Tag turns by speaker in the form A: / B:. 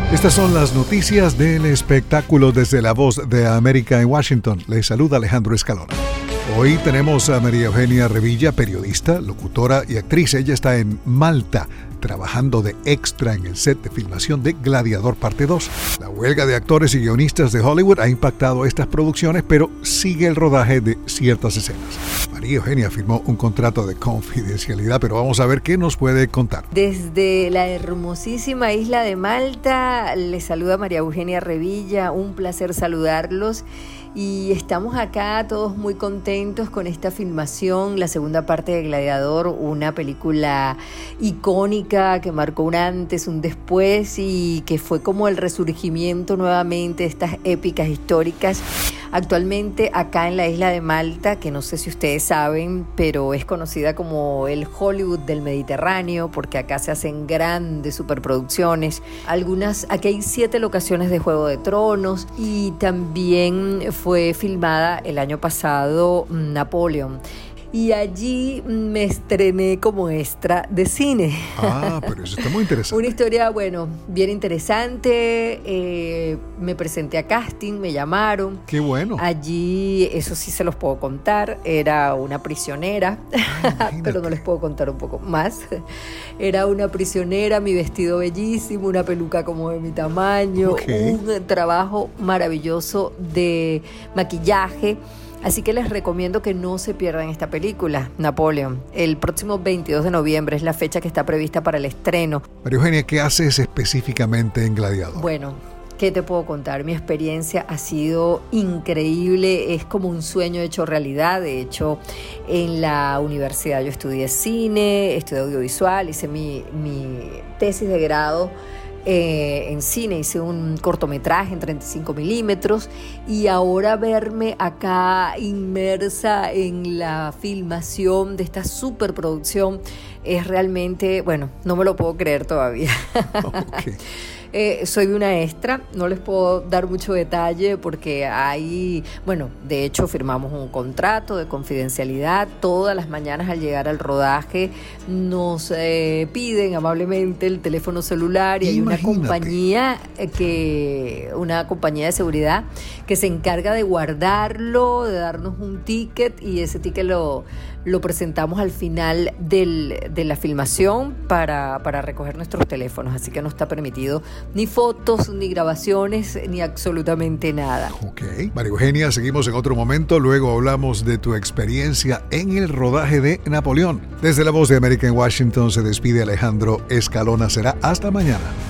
A: Estas son las noticias del espectáculo desde La Voz de América en Washington. Les saluda Alejandro Escalona. Hoy tenemos a María Eugenia Revilla, periodista, locutora y actriz. Ella está en Malta, trabajando de extra en el set de filmación de Gladiador Parte 2. La huelga de actores y guionistas de Hollywood ha impactado estas producciones, pero sigue el rodaje de ciertas escenas. María Eugenia firmó un contrato de confidencialidad, pero vamos a ver qué nos puede contar.
B: Desde la hermosísima isla de Malta, les saluda María Eugenia Revilla. Un placer saludarlos. Y estamos acá todos muy contentos con esta filmación, la segunda parte de Gladiador, una película icónica que marcó un antes, un después y que fue como el resurgimiento nuevamente de estas épicas históricas. Actualmente acá en la isla de Malta, que no sé si ustedes saben, pero es conocida como el Hollywood del Mediterráneo, porque acá se hacen grandes superproducciones. Aquí hay 7 locaciones de Juego de Tronos y también fue filmada el año pasado Napoleón. Y allí me estrené como extra de cine.
A: Ah, pero eso está muy interesante.
B: Una historia, bien interesante. Me presenté a casting, me llamaron.
A: ¡Qué bueno!
B: Allí, eso sí se los puedo contar, era una prisionera, pero no les puedo contar un poco más. Era una prisionera, mi vestido bellísimo, una peluca como de mi tamaño, un trabajo maravilloso de maquillaje. Así que les recomiendo que no se pierdan esta película, Napoleón. El próximo 22 de noviembre es la fecha que está prevista para el estreno.
A: María Eugenia, ¿qué haces específicamente en Gladiador?
B: Bueno, ¿qué te puedo contar? Mi experiencia ha sido increíble, es como un sueño hecho realidad. De hecho, en la universidad yo estudié cine, estudié audiovisual, hice mi tesis de grado en cine, hice un cortometraje en 35 milímetros y ahora verme acá inmersa en la filmación de esta superproducción es realmente, no me lo puedo creer todavía. Okay. Soy una extra, no les puedo dar mucho detalle porque de hecho firmamos un contrato de confidencialidad. Todas las mañanas al llegar al rodaje nos piden amablemente el teléfono celular y hay una compañía de seguridad que se encarga de guardarlo, de darnos un ticket y ese ticket lo presentamos al final de la filmación para recoger nuestros teléfonos, así que no está permitido ni fotos, ni grabaciones, ni absolutamente nada.
A: Ok. María Eugenia, seguimos en otro momento, luego hablamos de tu experiencia en el rodaje de Napoleón. Desde La Voz de América en Washington se despide Alejandro Escalona, será hasta mañana.